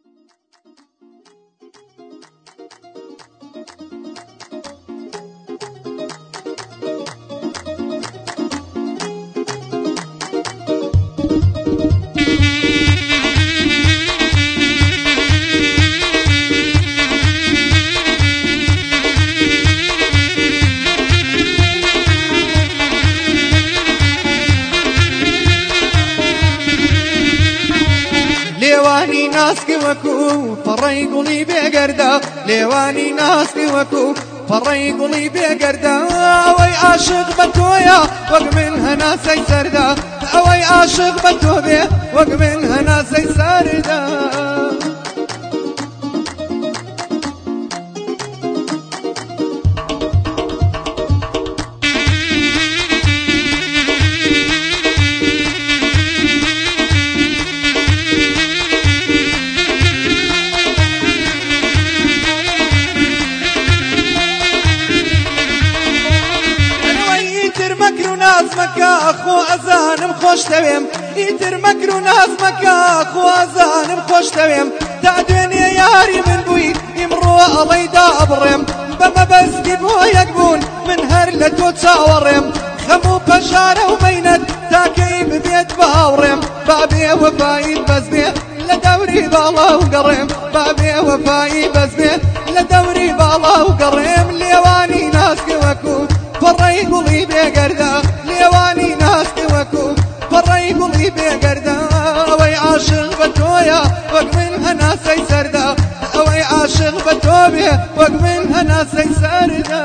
لێوانی ناسکی وەکو پەڕەی گوڵی بێگەردە لێوانی ناسکی وەکو پەڕەی گوڵی بێگەردە ئەوەی عاشق بە تۆیە وەک من هەناسەی سەردا ئەوەی عاشق بە تۆ بێ وەک من هەناسەی سەردا خۆ ئەزانم خۆش دەوێم ئیتر مەکر و ناز مەکە خۆ ئەزانم خۆش دەوێم تا دوێنێ یاری من بووی ئیمڕۆ ئەڵەی دابڕێم بەمەبەستی بۆ یەک بوون من هەر لە تۆ چاوەڕێم خەم و پەژارە و مەینەت تاکەی ببێت باوڕێم بابێ وەفایی بەس بێ لە دەوری باڵا و گەڕێم بابێ وەفایی بەس بێ لە دەوری باڵا و گەڕێم لێوانی ناسکی وەکو پەڕەی گوڵی بێگەردە لێوانی ناسکی وەکو پەڕەی گوڵی بێگەردە ئەوەی عاشق بە تۆیە وەک من هەناسەی سەردا ئەوەی عاشق بە تۆ بێ وەک من هەناسەی سەردا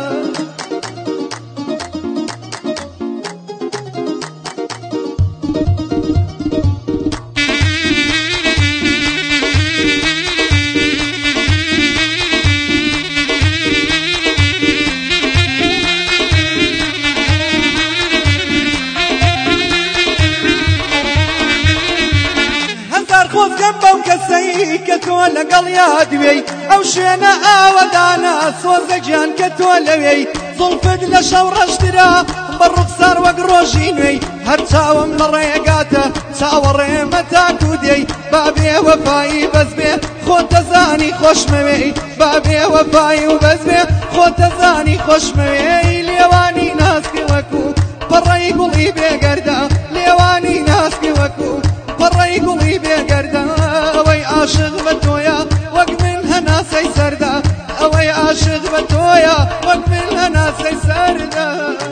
کەسەی کە تۆ لەگەڵ یادوێی ئەو شوێنە ئاوەدانە سۆزە گیان کە تۆ لەوێی زوڵفت لە شەو ڕەشترا بە ڕوخسار وەک ڕۆژی نوێی هەر چاوم لە ڕێگاتە چاوەڕێمە تاکو دێی بابێ وەفایی بەس بێ خۆتەزانی خۆشمەوێی بابێ وەفایی و بەس بێ خۆتەزانی خۆشمەوێی لێوانی ناسکی وەکو پەڕەی گوڵی بێگەردە لێوانی ناسکی وەکو پەڕەی گوڵی بێگەردە ئەوەی عاشق بە تۆیە وەک من هەناسەی سەردا ئەوەی عاشق بە تۆیە وەک من هەناسەی سەردا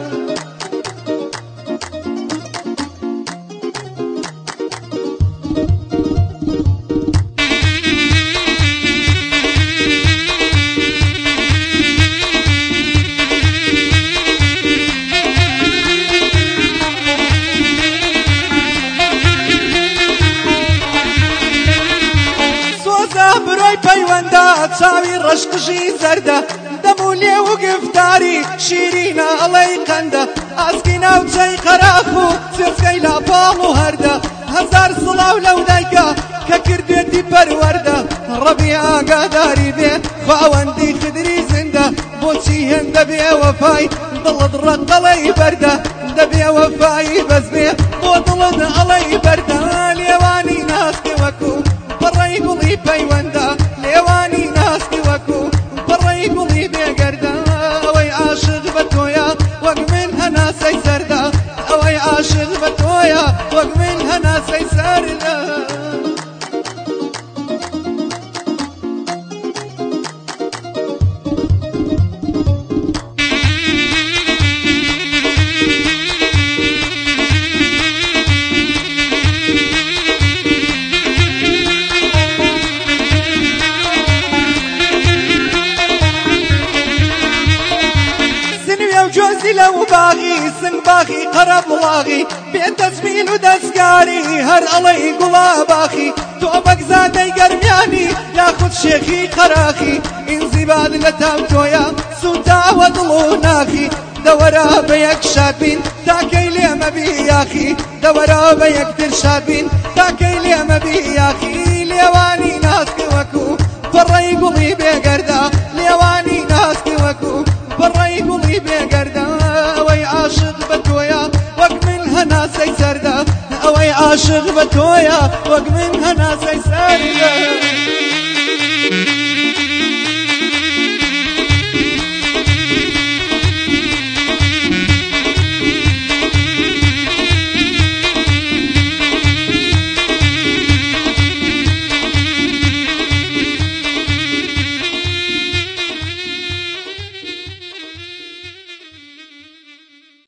بڕۆی پەیوەندە چاوی ڕەشقژی زەردە دەم و لێ و گفتاری شیرینە ئەڵەی قەندە ئاسکی ناوچەی قەراخ و سرفکەی لاپاڵ و هەردە هەزار سڵاو لەو دایکە کە کردێتی پەروەردە ڕەبی ئاگاداری بێ خاوەندی خدری زندە بۆچی هێندە بێ وەفای دڵت ڕەنگەڵەی بەردە دەبێ وەفایی بەس بێ بۆ دڵت ئەڵەی بەردە لێوانی ناسکی وەکو پەڕەی گوڵی پەیوەندە لێوانی ناسکی وەکو پەڕەی گوڵی بێگەردە ئەوەی عاشق بە تۆیە وەک من هەناسەی سەردا ئەوەی عاشق بە تۆیە وەک من هەناسەی سەردا لەو باغی سنگ باخی قەرە بڵاغی بێدەستبیل و دەستکاری هەر ئەڵەی گوڵا باخی تۆ بەگزادەی گەرمیانی یاخود شێخی قەراخی ئینزیباد لە تاو تۆیە سوتاوە دڵ و ناخی دەوەرە بە یەک شابین تاکەی لێمە بیاخی دەوەرە بە یەکتر شابین تاکەی لێمە بیاخی لێوانی ناسکی وەکو پەڕەی گوڵی بێگەردە لێوانی ناسکی وەکو پەڕەی گوڵی بێگەردە ئەوەی عاشق بە تۆیە وەک من هەناسەی سەردا ئەوەی عاشق بە تۆیە وەک من